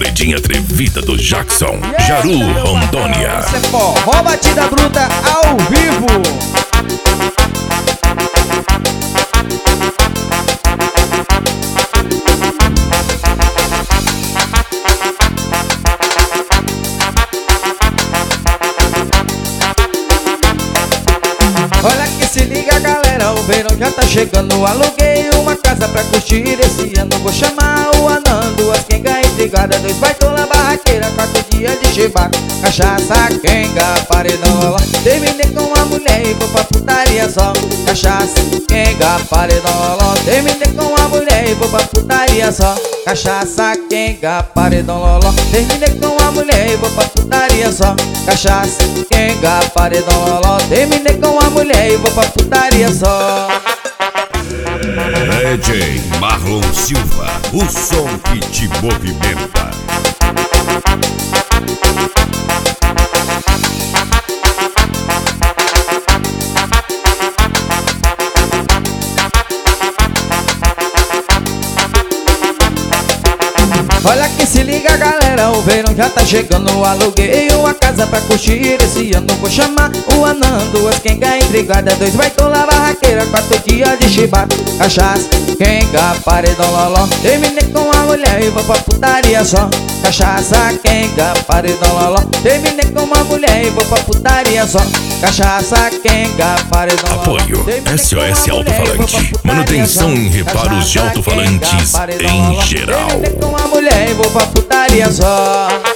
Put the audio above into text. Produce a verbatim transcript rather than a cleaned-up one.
paredinha atrevida do Jackson, Jaru, Rondônia. Isso é forró batida bruta ao vivo. Olha que se liga, galera, o verão já tá chegando. Aluguei uma casa pra curtir esse ano. Vou chamar o anão, duas quenga intrigada, dois baitola, barraqueira, quatro dias de chibata, cachaça, quenga, paredão, loló. Terminei com a mulher e vou pra putaria só. Cachaça, quenga, paredão, loló. Terminei com a mulher e vou pra putaria só. Cachaça, quenga, paredão, loló. Terminei com a mulher e vou pra putaria só. Cachaça, quenga, paredão, loló. Terminei com a mulher e vou pra putaria só. D J Marlon Silva, o som que te movimenta. Olha que se liga, galera, o verão já tá chegando. Aluguei uma casa pra curtir esse ano. Vou chamar o anão, duas quenga intrigada, dois baitola, barraqueira, quatro dias de chibata, cachaça, quenga, paredão, loló. Terminei com a mulher e vou pra putaria só. Cachaça, quenga, paredão, loló. Terminei com uma mulher e vou pra putaria só. Cachaça, quenga, paredão, loló. Apoio S O S Alto-Falante, manutenção em reparos de alto-falantes em geral. Terminei com a mulher e vou pra putaria só.